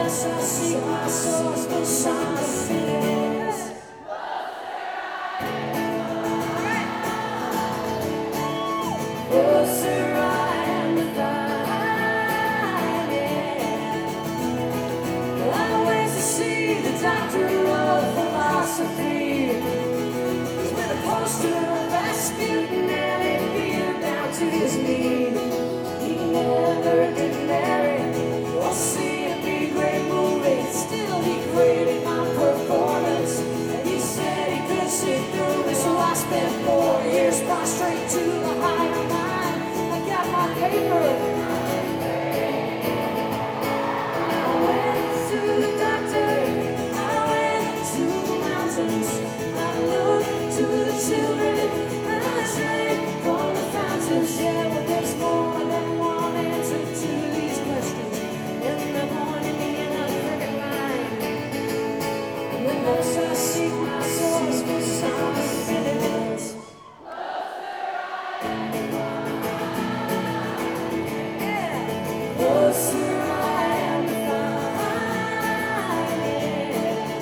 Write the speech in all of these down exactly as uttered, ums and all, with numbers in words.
Unless I seek my source for solace. Closer I am to find, yeah. I wait to see the doctor of philosophy. He's with a poster of Rasputin and a beard down to his knee. He never did marry or see a big great movie. Still he created my performance, and he said he could see through me. So I spent four years prostrate to the higher mind. I got my paper. I went to the doctor. I went to the mountains. I looked to the children. I drank from the fountains. Yeah, well, there's more than one answer to these questions. In the morning, in a crooked line. Unless I seek my source for solace. Yeah. Closer I am to find, yeah.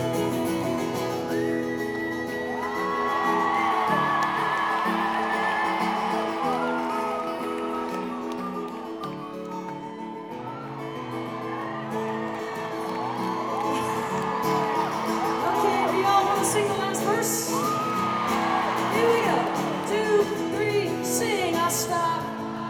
Okay, do y'all want to sing the last verse? Here we go. Two, three, sing. I stop.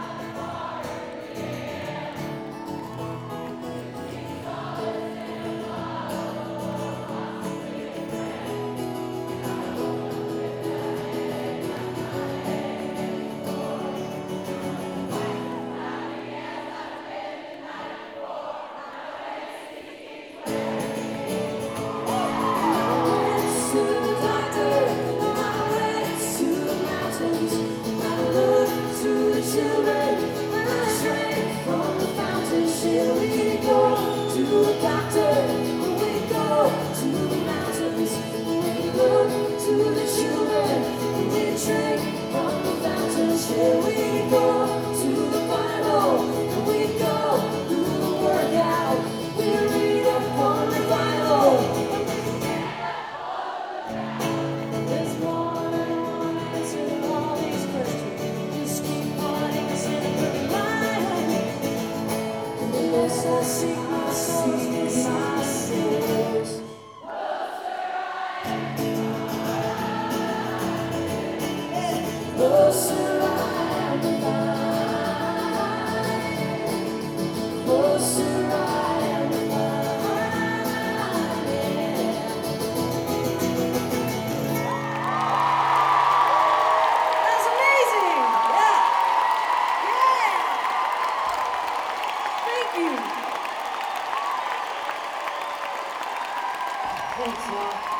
Here we go to the final, we go through the workout, we read up on the Bible. There's more than one answer to all these questions. Just keep pointing us in the line. Unless I seek my source, my source. Closer I am to find. Closer I am to find, yeah. That's amazing! Yeah! Yeah! Thank you! Thanks, y'all.